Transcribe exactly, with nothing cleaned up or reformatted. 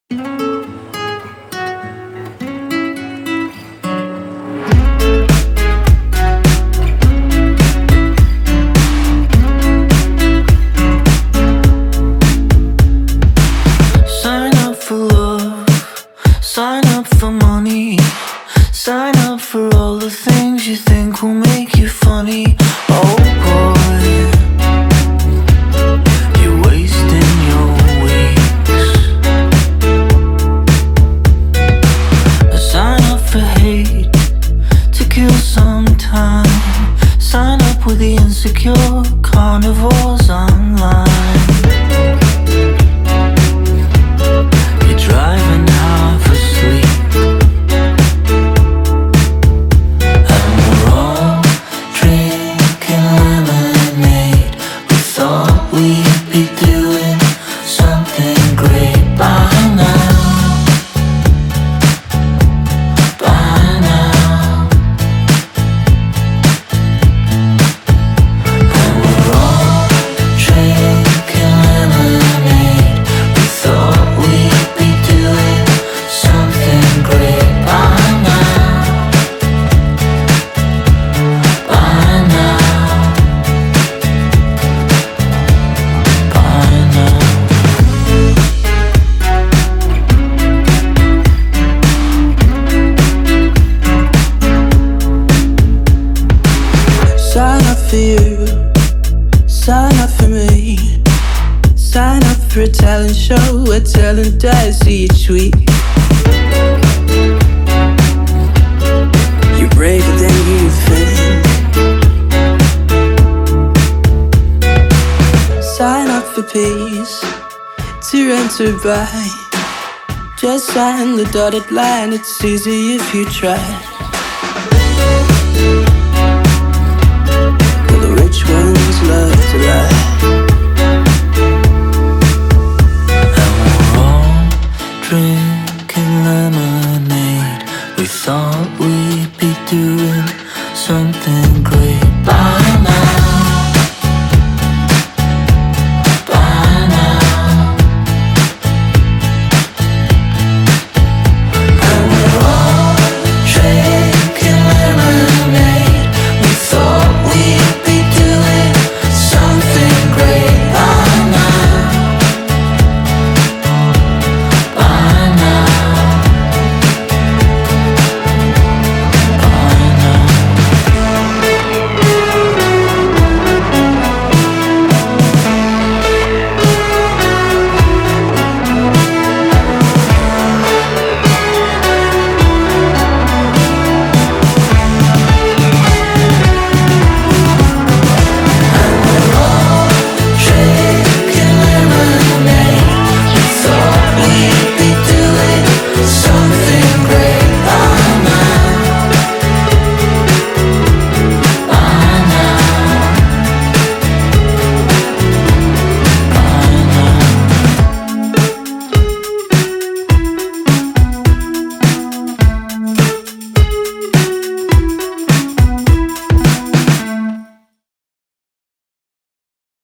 Sign up for love, sign up for money, sign up for all the things you think will make you funny. Oh boy, you're wasting your weeks. Sign up for hate to kill some time. Sign up with the insecure carnivores online. Driving half asleep, and we're all drinking lemonade. We thought we'd be doing something great by now, by now. And we're all drinking lemonade. We thought we'd something great by now, by now, by now. Sign up for you, sign up for me, sign up for a talent show where talent dies each week. You're braver than you think. Sign up for peace, to enter by. Just sign the dotted line, it's easy if you try. Well, the rich ones love to lie. And we're all dreaming